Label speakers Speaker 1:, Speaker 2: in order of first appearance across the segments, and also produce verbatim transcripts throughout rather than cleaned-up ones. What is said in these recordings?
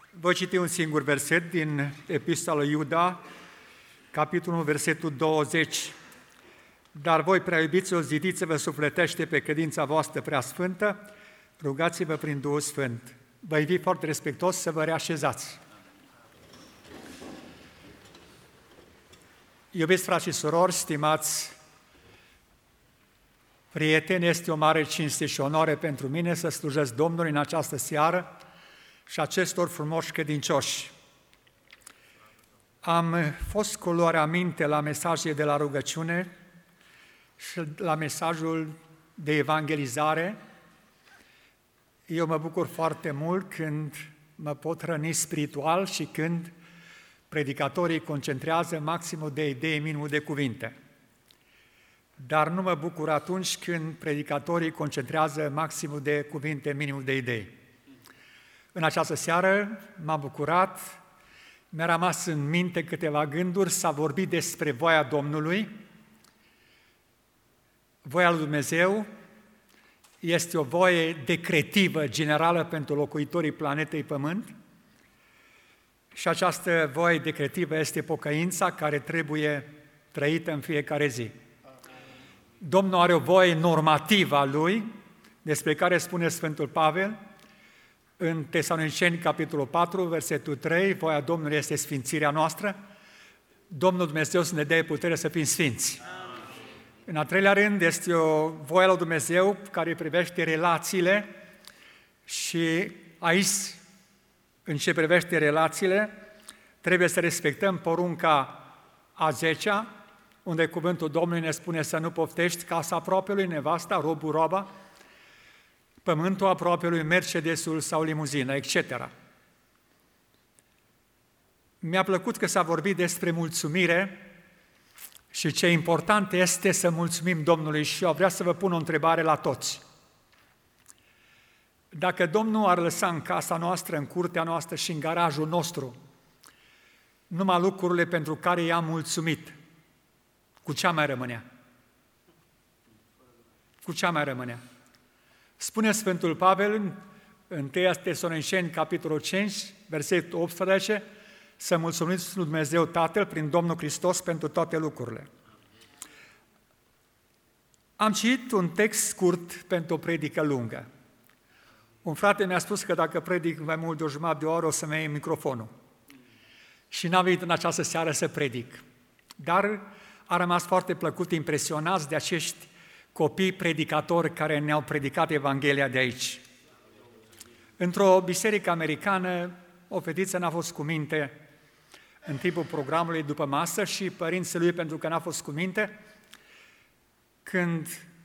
Speaker 1: Voi citi un singur verset din Epistola lui Iuda, capitolul versetul douăzeci. Dar voi, prea iubiților, zidiți-vă sufletește pe credința voastră prea sfântă, rugați-vă prin Duhul Sfânt. Vă invit foarte respectuos să vă reașezați. Iubiți frați și surori, stimați prieteni, este o mare cinste și onoare pentru mine să slujesc Domnului în această seară și acestor frumoși credincioși. Am fost cu luarea minte la mesajele de la rugăciune și la mesajul de evangelizare. Eu mă bucur foarte mult când mă pot hrăni spiritual și când predicatorii concentrează maximul de idei, minimul de cuvinte. Dar nu mă bucur atunci când predicatorii concentrează maximul de cuvinte, minimul de idei. În această seară m-am bucurat, mi-a rămas în minte câteva gânduri, s-a vorbit despre voia Domnului. Voia lui Dumnezeu este o voie decretivă, generală pentru locuitorii planetei Pământ și această voie decretivă este pocăința care trebuie trăită în fiecare zi. Domnul are o voie normativă a Lui, despre care spune Sfântul Pavel, în Tesaloniceni, capitolul patru, versetul trei, voia Domnului este sfințirea noastră, Domnul Dumnezeu să ne dea putere să fim sfinți. În al treilea rând, este o voie lui Dumnezeu care privește relațiile și aici, în ce privește relațiile, trebuie să respectăm porunca a zecea, unde cuvântul Domnului ne spune să nu poftești casa apropielui, nevasta, robul, roba, pământul apropielui, Mercedesul sau limuzina, et cetera. Mi-a plăcut că s-a vorbit despre mulțumire și ce important este să mulțumim Domnului și eu vreau să vă pun o întrebare la toți. Dacă Domnul ar lăsa în casa noastră, în curtea noastră și în garajul nostru numai lucrurile pentru care i-am mulțumit, cu ce mai rămânea? Cu ce mai rămânea? Spune Sfântul Pavel în întâi Tesaloniceni, capitolul cinci, versetul optsprezece, să mulțumiți lui Dumnezeu Tatăl prin Domnul Hristos pentru toate lucrurile. Am citit un text scurt pentru o predică lungă. Un frate mi-a spus că dacă predic mai mult de o jumătate de oră o să-mi iei microfonul. Și n-am venit în această seară să predic. Dar a rămas foarte plăcut impresionați de acești copii predicatori care ne-au predicat Evanghelia de aici. Într-o biserică americană, o fetiță n-a fost cu minte în timpul programului după masă și părinții lui, pentru că n-a fost cu minte, când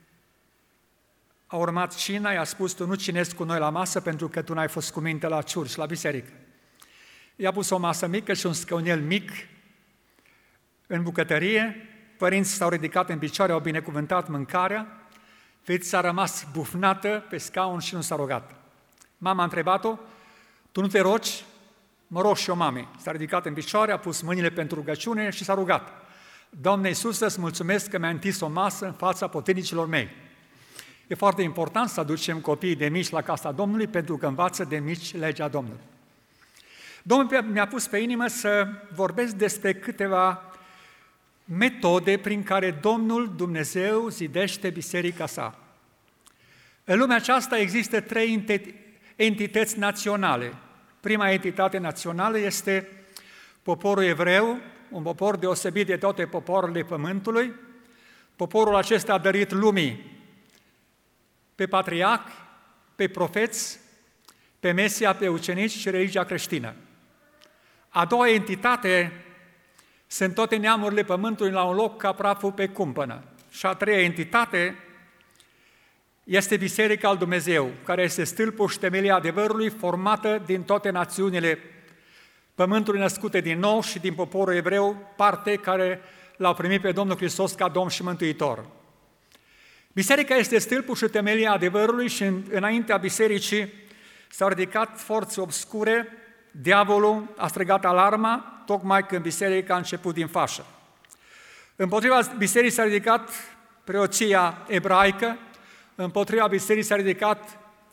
Speaker 1: a urmat cina, i-a spus, tu nu cinezi cu noi la masă pentru că tu n-ai fost cu minte la ciurci, la biserică. I-a pus o masă mică și un scaunel mic în bucătărie, părinții s-au ridicat în picioare, au binecuvântat mâncarea, fetița a rămas bufnată pe scaun și nu s-a rugat. Mama a întrebat-o, tu nu te rogi? Mă rog și eu, mame. S-a ridicat în picioare, a pus mâinile pentru rugăciune și s-a rugat. Doamne Iisuse, îți mulțumesc că mi-ai întins o masă în fața potrivnicilor mei. E foarte important să aducem copiii de mici la casa Domnului pentru că învață de mici legea Domnului. Domnul mi-a pus pe inimă să vorbesc despre câteva metode prin care Domnul Dumnezeu zidește biserica sa. În lumea aceasta există trei entități naționale. Prima entitate națională este poporul evreu, un popor deosebit de toate popoarele pământului. Poporul acesta a dărit lumii pe patriarhi, pe profeți, pe Mesia, pe ucenici și religia creștină. A doua entitate sunt toate neamurile pământului la un loc ca praful pe cumpănă. Și a treia entitate este Biserica lui Dumnezeu, care este stâlpul și temelia adevărului, formată din toate națiunile pământului născute din nou și din poporul evreu, parte care l-au primit pe Domnul Hristos ca Domn și Mântuitor. Biserica este stâlpul și temelia adevărului și înaintea bisericii s-au ridicat forțe obscure, diavolul a strigat alarma, tocmai când biserica a început din fașă. Împotriva bisericii s-a ridicat preoția ebraică, împotriva bisericii s-a ridicat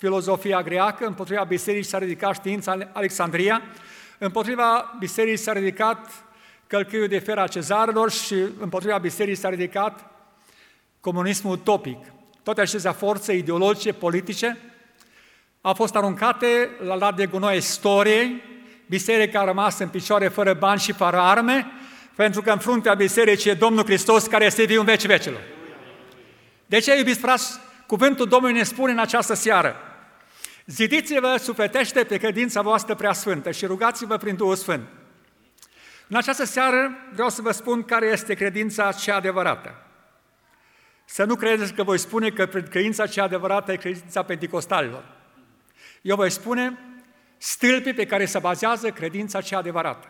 Speaker 1: filozofia greacă, împotriva bisericii s-a ridicat știința Alexandria, împotriva bisericii s-a ridicat călcâiul de fer a cezarelor și împotriva bisericii s-a ridicat comunismul utopic. Toate acestea forțe ideologice, politice, au fost aruncate la lat de gunoi istoriei, biserica a rămas în picioare fără bani și fără arme, pentru că în fruntea bisericii e Domnul Hristos care este viu în vecii vecilor. De ce, iubiți frați, cuvântul Domnului ne spune în această seară: zidiți-vă sufletește pe credința voastră preasfântă și rugați-vă prin Duhul Sfânt. În această seară vreau să vă spun care este credința cea adevărată. Să nu credeți că voi spune că credința cea adevărată e credința penticostalilor. Eu voi spune stâlpii pe care se bazează credința cea adevărată.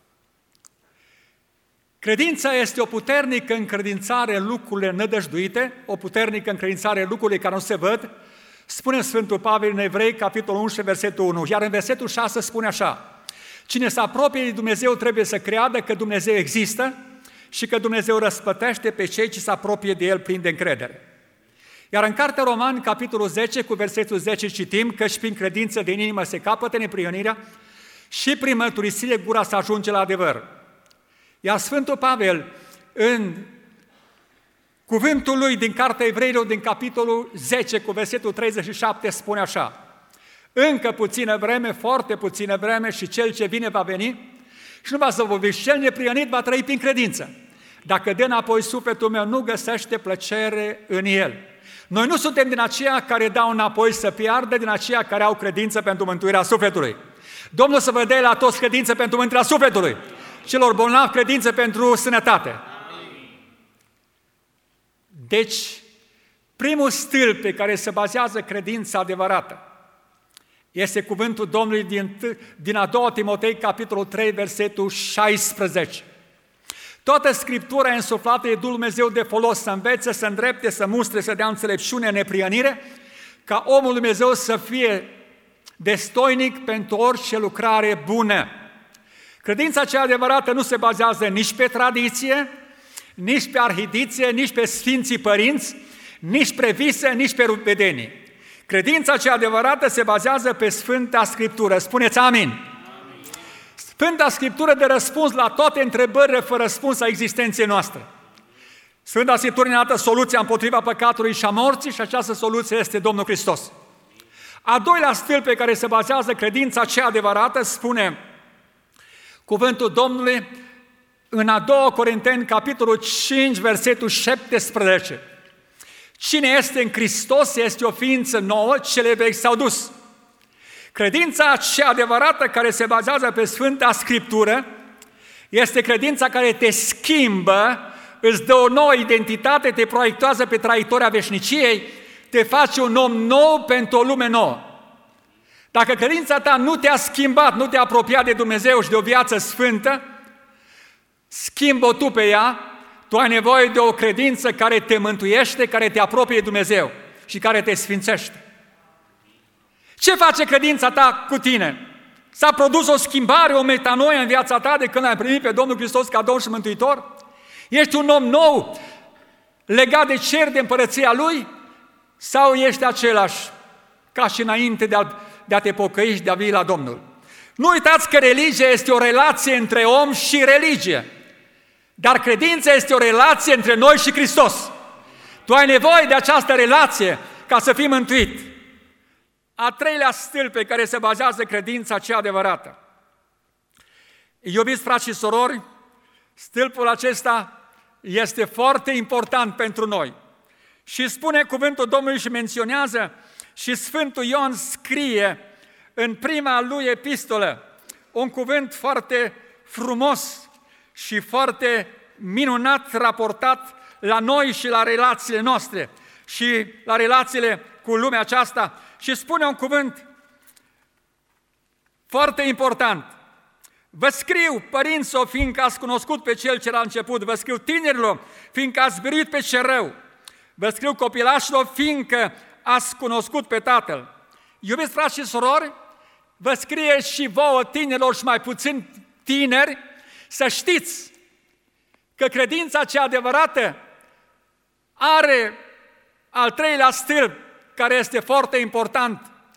Speaker 1: Credința este o puternică încredințare în lucrurile nădăjduite, o puternică încredințare în lucrurile care nu se văd, spune Sfântul Pavel în Evrei, capitolul unsprezece, versetul unu, iar în versetul șase spune așa: cine se apropie de Dumnezeu trebuie să creadă că Dumnezeu există și că Dumnezeu răsplătește pe cei ce se apropie de El plin de încredere. Iar în Cartea Romani, capitolul zece, cu versetul zece, citim că și prin credință din inimă se capătă neprihănirea și prin mărturisire gura să ajunge la adevăr. Iar Sfântul Pavel, în cuvântul lui din Cartea Evreilor, din capitolul zece, cu versetul treizeci și șapte, spune așa: încă puțină vreme, foarte puțină vreme și cel ce vine va veni și nu va să vorbiți, cel neprihănit va trăi prin credință. Dacă dă înapoi sufletul meu, nu găsește plăcere în el. Noi nu suntem din aceia care dau înapoi să piardă, din aceia care au credință pentru mântuirea sufletului. Domnul să vă dea la toți credință pentru mântuirea sufletului. Celor bolnavi credință pentru sănătate. Deci, primul stâlp pe care se bazează credința adevărată este cuvântul Domnului din, din a doua Timotei, capitolul trei, versetul șaisprezece. Toată Scriptura e însuflată de Duhul Dumnezeu de folos să învețe, să îndrepte, să mustre, să dea înțelepciune, neprihănire, ca omul Dumnezeu să fie destoinic pentru orice lucrare bună. Credința cea adevărată nu se bazează nici pe tradiție, nici pe arhidiție, nici pe Sfinții Părinți, nici pe vise, nici pe vedenii. Credința cea adevărată se bazează pe Sfânta Scriptură. Spuneți amin! Amin. Sfânta Scriptură dă răspuns la toate întrebările fără răspuns a existenței noastre. Sfânta Scriptură ne arată soluția împotriva păcatului și a morții și această soluție este Domnul Hristos. A doilea stâlp pe care se bazează credința cea adevărată spune cuvântul Domnului în a doua Corinteni, capitolul cinci, versetul șaptesprezece. Cine este în Hristos este o ființă nouă, cele vechi s-au dus. Credința cea adevărată care se bazează pe Sfânta Scriptură este credința care te schimbă, îți dă o nouă identitate, te proiectează pe traiectoria veșniciei, te face un om nou pentru o lume nouă. Dacă credința ta nu te-a schimbat, nu te-a apropiat de Dumnezeu și de o viață sfântă, schimbă-o tu pe ea. Tu ai nevoie de o credință care te mântuiește, care te apropie de Dumnezeu și care te sfințește. Ce face credința ta cu tine? S-a produs o schimbare, o metanoie în viața ta de când ai primit pe Domnul Hristos ca Domn și Mântuitor? Ești un om nou, legat de cer, de împărăția Lui? Sau ești același ca și înainte de a, de a te pocăi și de a vii la Domnul? Nu uitați că religia este o relație între om și religie. Dar credința este o relație între noi și Hristos. Tu ai nevoie de această relație ca să fii mântuit. A treilea stâlp pe care se bazează credința cea adevărată. Iubiți frați și surori, stâlpul acesta este foarte important pentru noi. Și spune cuvântul Domnului și menționează și Sfântul Ioan scrie în prima lui epistolă un cuvânt foarte frumos și foarte minunat raportat la noi și la relațiile noastre și la relațiile cu lumea aceasta și spune un cuvânt foarte important. Vă scriu, părinților, fiindcă ați cunoscut pe Cel ce l-a început, vă scriu tinerilor, fiindcă ați biruit pe cel rău, vă scriu copilașilor, fiindcă ați cunoscut pe Tatăl. Iubiți frați și surori, vă scrie și vouă tinerilor și mai puțin tineri, să știți că credința cea adevărată are al treilea stâlp, care este foarte important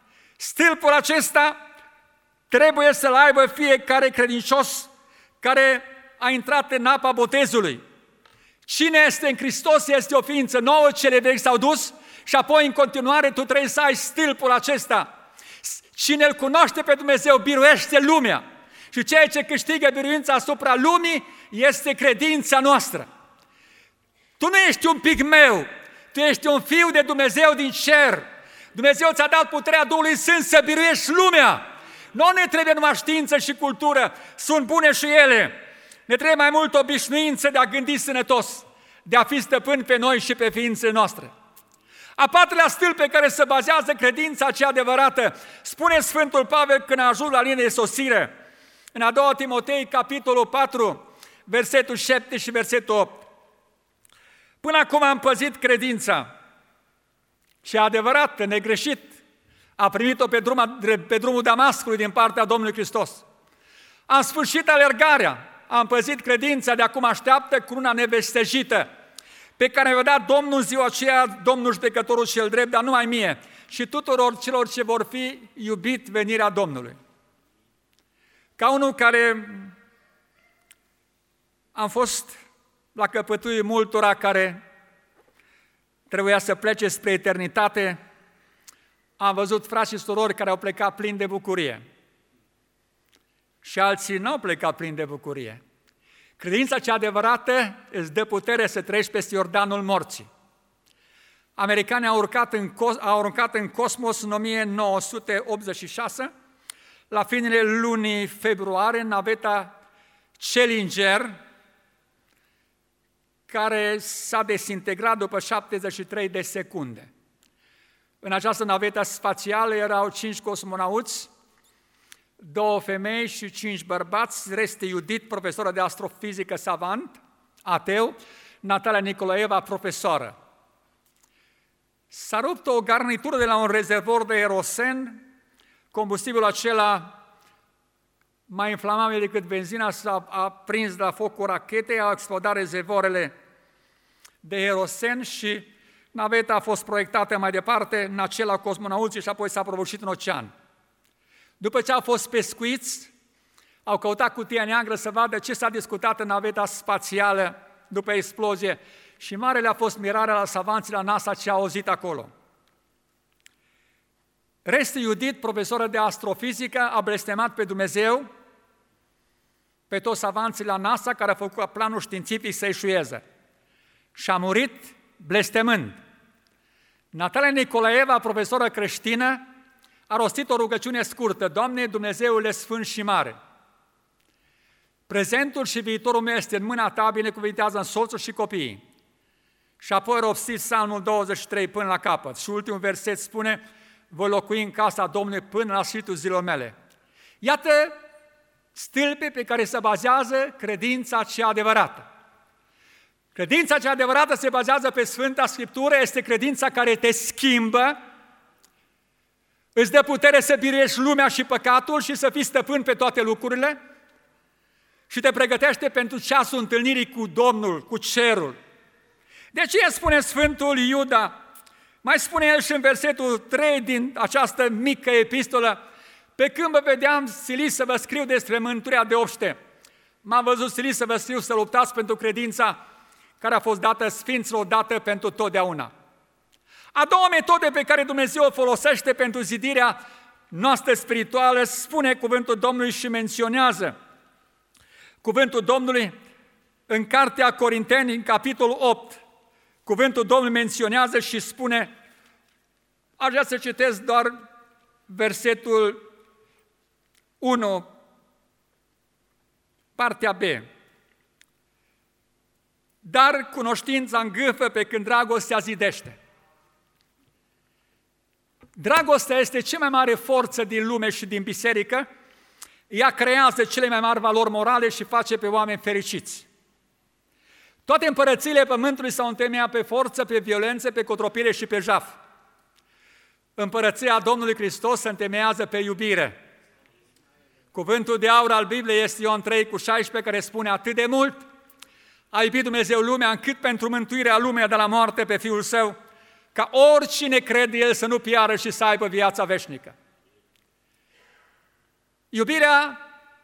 Speaker 1: Stâlpul acesta trebuie să-l aibă fiecare credincios care a intrat în apa botezului. Cine este în Hristos este o ființă nouă, cele vechi s-au dus și apoi în continuare tu trebuie să ai stâlpul acesta. Cine îl cunoaște pe Dumnezeu biruiește lumea și ceea ce câștigă biruința asupra lumii este credința noastră. Tu nu ești un pigmeu, tu ești un fiu de Dumnezeu din cer. Dumnezeu ți-a dat puterea Duhului Sfânt să biruiești lumea. Nu ne trebuie numai știință și cultură, sunt bune și ele. Ne trebuie mai mult obișnuință de a gândi sănătos, de a fi stăpâni pe noi și pe ființele noastre. A patrulea stâlp pe care se bazează credința cea adevărată, spune Sfântul Pavel când a ajuns la linie de sosire, în a doua Timotei, capitolul patru, versetul șapte și versetul opt. Până acum am păzit credința și adevărată, negreșit, a primit-o pe drumul, pe drumul Damascului din partea Domnului Hristos. Am sfârșit alergarea, am păzit credința, de acum așteaptă cruna nevestejită, pe care mi-a dat Domnul în ziua aceea, Domnul judecătorul cel drept, dar numai mie, și tuturor celor ce vor fi iubit venirea Domnului. Ca unul care am fost la căpătâiul multora care trebuia să plece spre eternitate, am văzut frați și surori care au plecat plini de bucurie. Și alții nu au plecat plini de bucurie. Credința cea adevărată îți dă putere să treci peste Iordanul morții. Americanii au, urcat în, au aruncat în cosmos în o mie nouă sute optzeci și șase, la finele lunii februarie, naveta Challenger, care s-a dezintegrat după șaptezeci și trei de secunde. În această navetă spațială erau cinci cosmonauți, două femei și cinci bărbați, Reste Judit, profesoră de astrofizică savant, ateu, Natalia Nicolaeva, profesoră. S-a rupt o garnitură de la un rezervor de erosen, combustibilul acela mai inflamabil decât benzina s-a a prins la focul rachetei, au explodat rezervoarele de erosen și naveta a fost proiectată mai departe în acela cosmonauții și apoi s-a prăbușit în ocean. După ce au fost pescuiți, au căutat cutia neagră să vadă ce s-a discutat în naveta spațială după explozie și marele a fost mirarea la savanții la NASA ce au auzit acolo. Reste Judit, profesoră de astrofizică, a blestemat pe Dumnezeu, pe toți savanții la NASA care au făcut planul științific să eșueze. Și a murit blestemând. Natalia Nicolaeva, profesoră creștină, a rostit o rugăciune scurtă: Doamne, Dumnezeule Sfânt și Mare, prezentul și viitorul meu este în mâna Ta, binecuvintează-mi soțul și copiii. Și apoi rostit Psalmul douăzeci și trei până la capăt. Și ultimul verset spune: voi locui în casa Domnului până la sfârșitul zilor mele. Iată stâlpe pe care se bazează credința cea adevărată. Credința cea adevărată se bazează pe Sfânta Scriptură, este credința care te schimbă, îți dă putere să biruiești lumea și păcatul și să fii stăpân pe toate lucrurile și te pregătește pentru ceasul întâlnirii cu Domnul, cu cerul. De aceea spune Sfântul Iuda, mai spune el și în versetul trei din această mică epistolă: pe când vă vedeam silit să vă scriu despre mântuirea de obște, m-am văzut silit să vă scriu să luptați pentru credința care a fost dată sfinților, dată pentru totdeauna. A doua metodă pe care Dumnezeu o folosește pentru zidirea noastră spirituală, spune cuvântul Domnului și menționează cuvântul Domnului în Cartea Corinteni, în capitolul opt. Cuvântul Domnului menționează și spune, aș vrea să citesc doar versetul unu, partea B. Dar cunoștința îngâfă pe când dragostea zidește. Dragostea este cea mai mare forță din lume și din biserică, ea creează cele mai mari valori morale și face pe oameni fericiți. Toate împărățiile pământului s-au întemeiat pe forță, pe violență, pe cotropire și pe jaf. Împărăția Domnului Hristos se întemeiază pe iubire. Cuvântul de aur al Bibliei este Ioan trei cu șaisprezece, care spune: atât de mult a iubit Dumnezeu lumea, încât pentru mântuirea lumii de la moarte pe Fiul Său, ca oricine crede El să nu piară și să aibă viața veșnică. Iubirea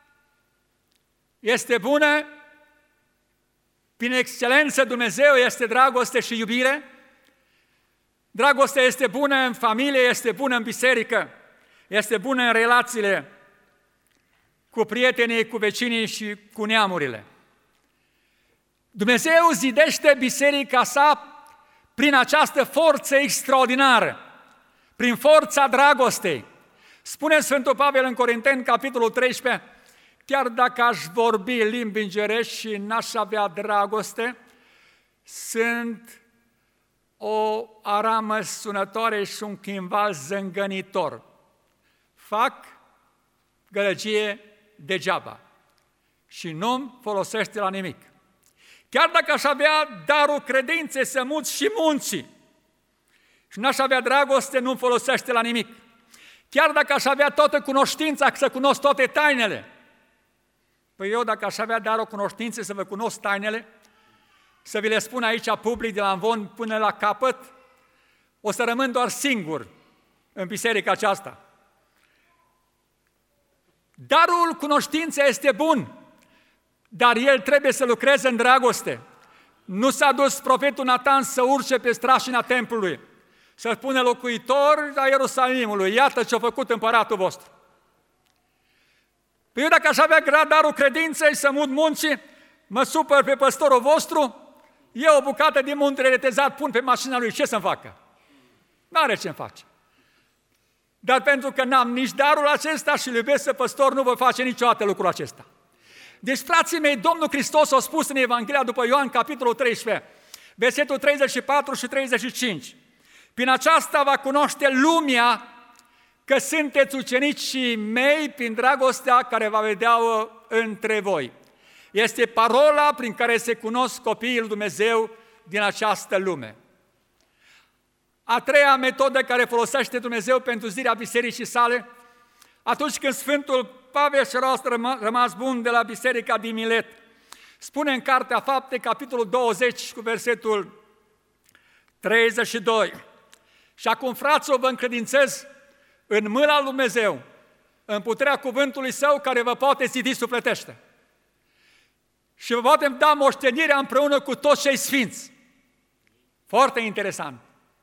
Speaker 1: este bună, prin excelență Dumnezeu este dragoste și iubire. Dragostea este bună în familie, este bună în biserică, este bună în relațiile cu prietenii, cu vecinii și cu neamurile. Dumnezeu zidește biserica sa prin această forță extraordinară, prin forța dragostei. Spune Sfântul Pavel în Corinteni, capitolul treisprezece, chiar dacă aș vorbi limbi îngerești și n-aș avea dragoste, sunt o aramă sunătoare și un chimval zângănitor. Fac gălăgie degeaba și nu-mi folosește la nimic. Chiar dacă aș avea darul credinței să mut și munții și n-aș avea dragoste, nu-mi folosește la nimic. Chiar dacă aș avea toată cunoștința, să cunosc toate tainele, păi eu dacă aș avea darul cunoștinței să vă cunosc tainele, să vi le spun aici public de la Amvon până la capăt, o să rămân doar singur în biserica aceasta. Darul cunoștinței este bun, dar el trebuie să lucreze în dragoste. Nu s-a dus profetul Natan să urce pe strașina templului, să pune locuitor la Ierusalimului, iată ce-a făcut împăratul vostru. Păi eu dacă aș avea darul credinței să mut munții, mă supăr pe păstorul vostru, eu o bucată din muntele retezat pun pe mașina lui, ce să-mi facă? N-are ce-mi face. Dar pentru că n-am nici darul acesta și îl iubesc pe păstor, nu voi face niciodată lucrul acesta. Deci, frații mei, Domnul Hristos a spus în Evanghelia după Ioan, capitolul treisprezece, versetul treizeci și patru și treizeci și cinci, prin aceasta va cunoaște lumea că sunteți ucenicii mei prin dragostea care va vedea între voi. Este parola prin care se cunosc copiii lui Dumnezeu din această lume. A treia metodă care folosește Dumnezeu pentru zidirea bisericii sale, atunci când Sfântul Pavel și-a rămas bun de la biserica din Milet, spune în Cartea Fapte, capitolul douăzeci, cu versetul treizeci și doi, și acum, fraților, vă încredințez în mâna lui Dumnezeu, în puterea cuvântului Său care vă poate zidi sufletește și vă poate da moștenirea împreună cu toți cei sfinți. Foarte interesant.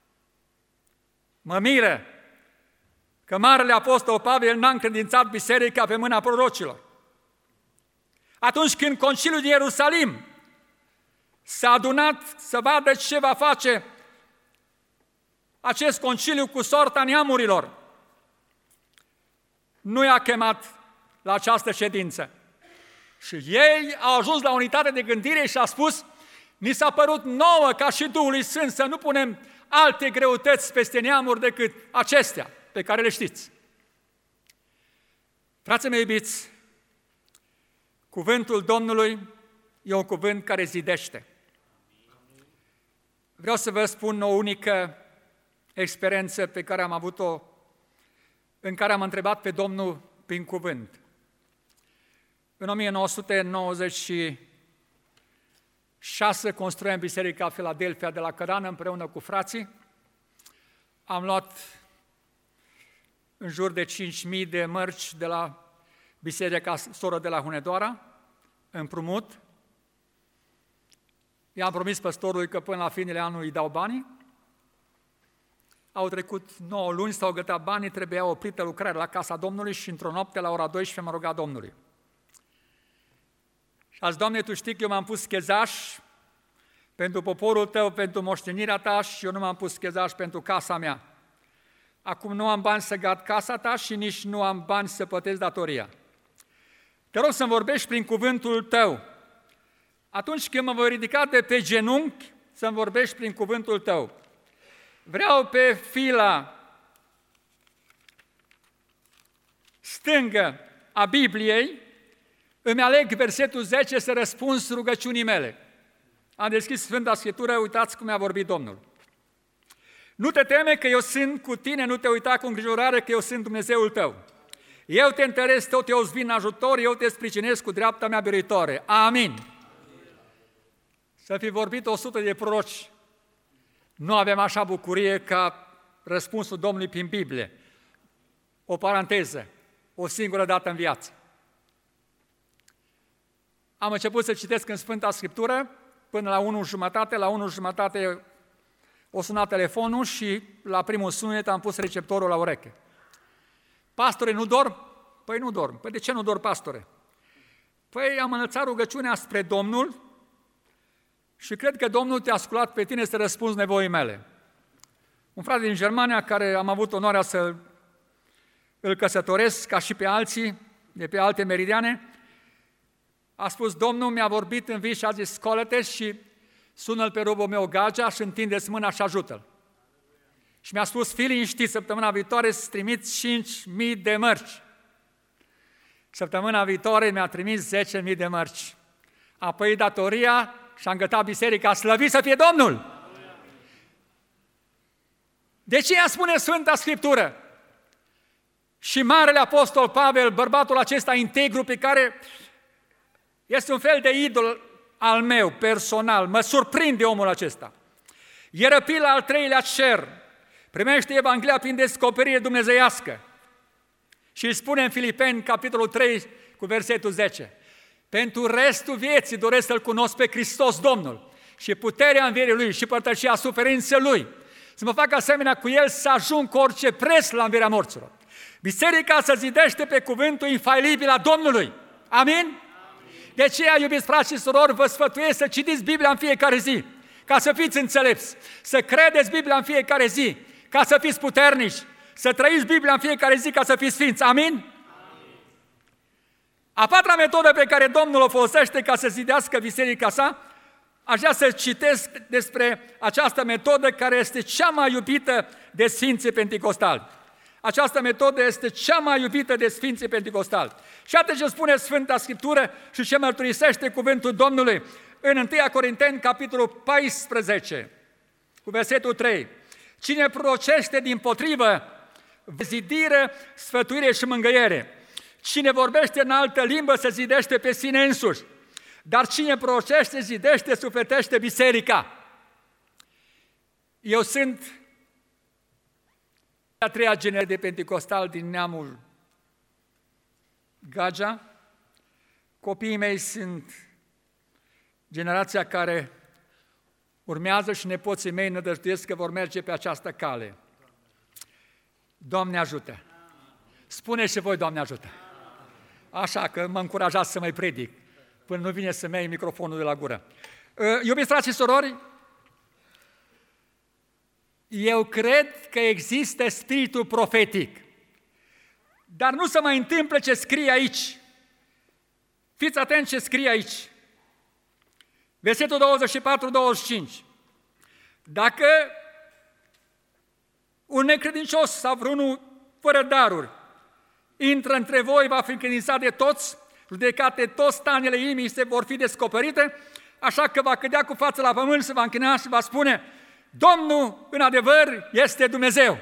Speaker 1: Mă miră că Marele Apostol Pavel n-a încredințat biserica pe mâna prorocilor. Atunci când Conciliul din Ierusalim s-a adunat să vadă ce va face acest conciliu cu soarta neamurilor, nu i-a chemat la această ședință. Și ei au ajuns la unitate de gândire și a spus, ni s-a părut nouă ca și Duhului Sfânt să nu punem alte greutăți peste neamuri decât acestea pe care le știți. Frații mei iubiți, cuvântul Domnului e un cuvânt care zidește. Vreau să vă spun o unică experiență pe care am avut-o, în care am întrebat pe Domnul prin cuvânt. În o mie nouă sute nouăzeci și șase construiam Biserica Filadelfia de la Cărană împreună cu frații. Am luat în jur de cinci mii de mărci de la Biserica Soră de la Hunedoara, împrumut. I-am promis păstorului că până la finele anului îi dau banii. Au trecut nouă luni, s-au gătat banii, trebuia oprită lucrarea la casa Domnului și într-o noapte la ora douăsprezece m-a rugat Domnului. Și a zis, Doamne, Tu știi că eu m-am pus chezaș pentru poporul Tău, pentru moștenirea Ta și eu nu m-am pus chezaș pentru casa mea. Acum nu am bani să găt casa Ta și nici nu am bani să plătesc datoria. Te rog să-mi vorbești prin cuvântul Tău. Atunci când mă voi ridica de pe genunchi, să-mi vorbești prin cuvântul Tău. Vreau pe fila stângă a Bibliei, îmi aleg versetul zece să răspunzi rugăciunii mele. Am deschis Sfânta Scriptură, uitați cum mi-a vorbit Domnul. Nu te teme că eu sunt cu tine, nu te uita cu îngrijorare că eu sunt Dumnezeul tău. Eu te întăresc, tot eu îți vin în ajutor, eu te sprijinesc cu dreapta mea biruitoare. Amin. Să fi vorbit o sută de proroci. Nu avem așa bucurie ca răspunsul Domnului prin Biblie. O paranteză. o singură dată în viață. Am început să citesc în Sfânta Scriptură, până la unu jumătate, la unu jumătate o sunat telefonul și la primul sunet am pus receptorul la ureche. Pastore, nu dorm? Păi nu dorm. Păi de ce nu dorm, pastore? Păi am înălțat rugăciunea spre Domnul și cred că Domnul te-a ascultat pe tine să răspunzi nevoii mele. Un frate din Germania, care am avut onoarea să îl căsătoresc, ca și pe alții, de pe alte meridiane, a spus, Domnul mi-a vorbit în vis și a zis, scoală-te și sună-l pe robul meu Gagea și întindeți mâna și ajută-l. Și mi-a spus, fii liniștit, săptămâna viitoare să trimiți cinci mii de mărci. Săptămâna viitoare mi-a trimis zece mii de mărci. A păit datoria și am gătat biserica, slăvit să fie Domnul! De ce ea spune Sfânta Scriptură? Și Marele Apostol Pavel, bărbatul acesta integru pe care este un fel de idol al meu, personal, mă surprinde omul acesta. E răpit la al treilea cer, primește Evanghelia prin descoperire dumnezeiască și îi spune în Filipeni, capitolul trei, cu versetul zece, pentru restul vieții doresc să-L cunosc pe Hristos Domnul și puterea învierii Lui și părtășia suferinței Lui, să mă fac asemenea cu El să ajung cu orice preț la învierea morților. Biserica se zidește pe cuvântul infailibil al Domnului. Amin? De aceea, iubiți frați și surori, vă sfătuiesc să citiți Biblia în fiecare zi, ca să fiți înțelepți, să credeți Biblia în fiecare zi, ca să fiți puternici, să trăiți Biblia în fiecare zi, ca să fiți sfinți. Amin? Amin. A patra metodă pe care Domnul o folosește ca să zidească biserica sa, aș vrea să citesc despre această metodă care este cea mai iubită de Sfinții Penticostali. Această metodă este cea mai iubită de Sfinții Penticostali. Și atât ce spune Sfânta Scriptură și ce mărturisește cuvântul Domnului în întâi Corinteni, capitolul paisprezece, cu versetul trei. Cine prorocește dimpotrivă, zidire, sfătuire și mângâiere. Cine vorbește în altă limbă se zidește pe sine însuși. Dar cine prorocește, zidește, sufletește biserica. Eu sunt a treia generație de penticostal din neamul Gagea. Copiii mei sunt generația care urmează și nepoții mei nădăjduiesc că vor merge pe această cale. Doamne ajută! Spune și voi, Doamne ajută! Așa că mă încurajați să mai predic, până nu vine să-mi iei microfonul de la gură. Iubiți frați și surori, eu cred că există spiritul profetic, dar nu se mai întâmplă ce scrie aici. Fiți atenți ce scrie aici. Versetul douăzeci și patru douăzeci și cinci. Dacă un necredincios sau vreunul fără daruri intră între voi, va fi încredințat de toți, judecate toți stanele inimii se vor fi descoperite, așa că va cădea cu fața la pământ, se va închina și va spune, Domnul, în adevăr, este Dumnezeu.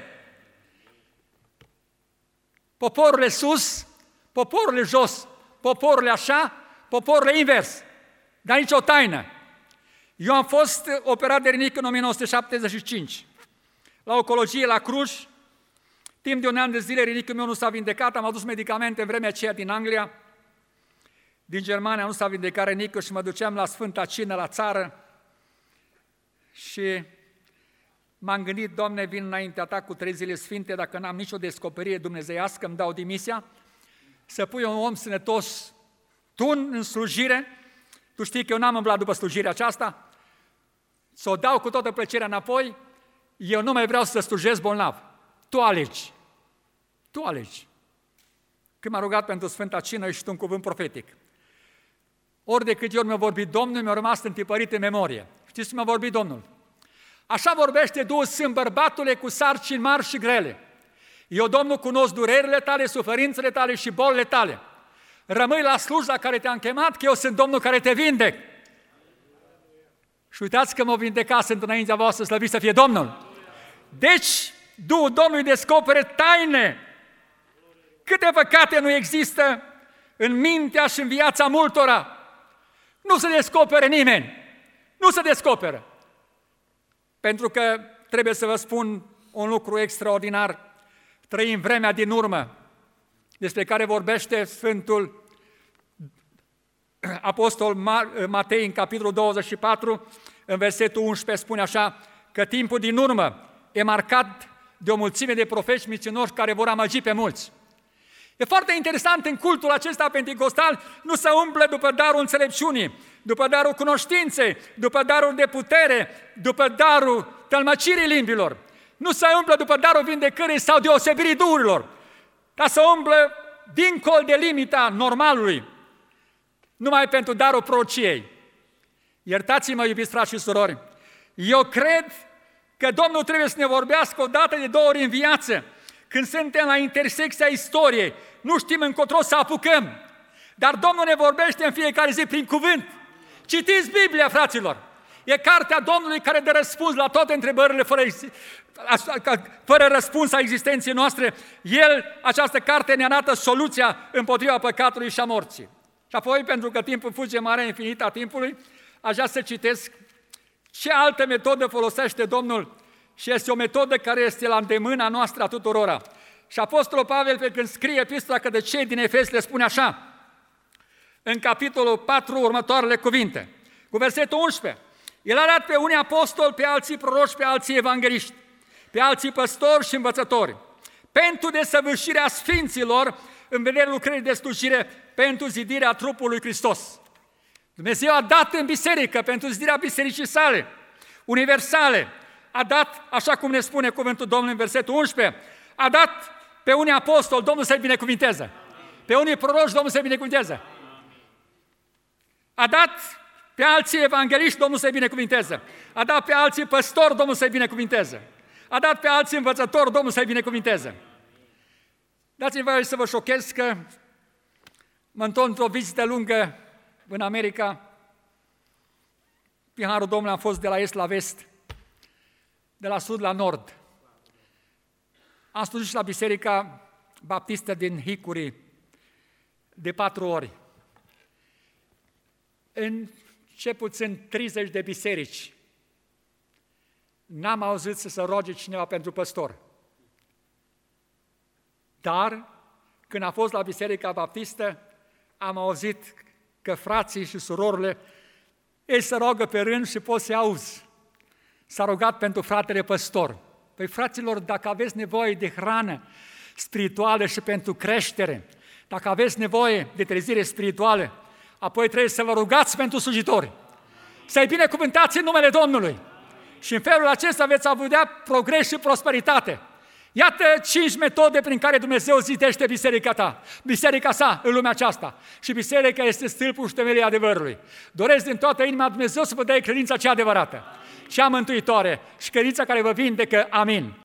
Speaker 1: Poporul sus, poporul jos, poporul așa, poporul invers, dar nicio taină. Eu am fost operat de rinic în o mie nouă sute șaptezeci și cinci, la oncologie la Cluj. Timp de un an de zile rinicul meu nu s-a vindecat, am adus medicamente în vremea aceea din Anglia, din Germania nu s-a vindecat rinicul și mă duceam la Sfânta Cină la țară și m-am gândit, Doamne, vin înaintea Ta cu trei zile sfinte, dacă n-am nicio descoperire dumnezeiască, îmi dau dimisia, să pui un om sănătos tun în slujire, tu știi că eu n-am îmblat după slujirea aceasta, să o dau cu toată plăcerea înapoi, eu nu mai vreau să slujesc bolnav. Tu alegi. Tu alegi. Când m-a rugat pentru Sfânta Cină, și tu un cuvânt profetic. Ori de câte ori mi-a vorbit Domnul, mi-a rămas întipărit în memorie. Știți cum mi-a vorbit Domnul? Așa vorbește Duhul Sfânt, bărbatule, cu sarcini mari și grele. Eu, Domnul, cunosc durerile tale, suferințele tale și bolile tale. Rămâi la slujba care te-am chemat, că eu sunt Domnul care te vindec. Și uitați că mă vindeca, sunt înaintea voastră, slăvit să fie Domnul. Deci, Duhul Domnului descopere taine. Câte păcate nu există în mintea și în viața multora. Nu se descopere nimeni. Nu se descoperă. Pentru că trebuie să vă spun un lucru extraordinar. Trăim vremea din urmă. despre care vorbește Sfântul Apostol Matei în capitolul douăzeci și patru, în versetul unsprezece, spune așa, că timpul din urmă e marcat de o mulțime de profeți mincinoși care vor amăgi pe mulți. E foarte interesant în cultul acesta penticostal, nu se umblă după darul înțelepciunii, după darul cunoștinței, după darul de putere, după darul tălmăcirii limbilor. Nu se umblă după darul vindecării sau deosebirii duhurilor, dar se umblă dincolo de limita normalului, numai pentru darul prorociei. Iertați-mă, iubiți frați și surori, eu cred că Domnul trebuie să ne vorbească o dată de două ori în viață, când suntem la intersecția istoriei, nu știm încotro să apucăm, dar Domnul ne vorbește în fiecare zi prin cuvânt. Citiți Biblia, fraților! E cartea Domnului care dă răspuns la toate întrebările fără, fără răspuns a existenței noastre. El, această carte, ne arată soluția împotriva păcatului și a morții. Și apoi, pentru că timpul fuge mare infinită a timpului, aș vrea să citesc ce altă metodă folosește Domnul și este o metodă care este la îndemâna noastră a tuturora. Și Apostolul Pavel, pe când scrie epistola către cei din Efes, le spune așa, în capitolul patru, următoarele cuvinte, cu versetul unsprezece, el a dat pe unii apostoli, pe alții proroși, pe alții evangeliști, pe alții păstori și învățători, pentru desăvârșirea sfinților, în vederea lucrării de slujire, pentru zidirea trupului Hristos. Dumnezeu a dat în biserică, pentru zidirea bisericii sale, universale, a dat, așa cum ne spune cuvântul Domnului în versetul unsprezece, a dat pe unii apostoli, Domnul să-i binecuvinteze, pe unii proroși, Domnul să-i binecuvinteze, a dat pe alții evangeliști, Domnul să-i binecuvinteze, a dat pe alții păstori, Domnul să-i binecuvinteze, a dat pe alții învățători, Domnul să-i binecuvinteze. Dați-mi voie să vă șochez că mă întorc într-o vizită lungă în America. Prin harul Domnului am fost de la est la vest, de la sud la nord. Am slujit la Biserica Baptistă din Hickory de patru ori. În ce puțin treizeci de biserici n-am auzit să se roage cineva pentru păstor. Dar, când a fost la Biserica Baptistă, am auzit că frații și surorile, ei se roagă pe rând și poți să auzi. S-a rugat pentru fratele păstor. Păi, fraților, dacă aveți nevoie de hrană spirituală și pentru creștere, dacă aveți nevoie de trezire spirituală, apoi trebuie să vă rugați pentru slujitori. Să-i binecuvântați în numele Domnului. Și în felul acesta veți avea progres și prosperitate. Iată cinci metode prin care Dumnezeu zidește biserica ta, biserica sa în lumea aceasta. Și biserica este stâlpul și temelia adevărului. Doresc din toată inima Dumnezeu să vă dea credința cea adevărată, cea mântuitoare și credința care vă vindecă. Amin.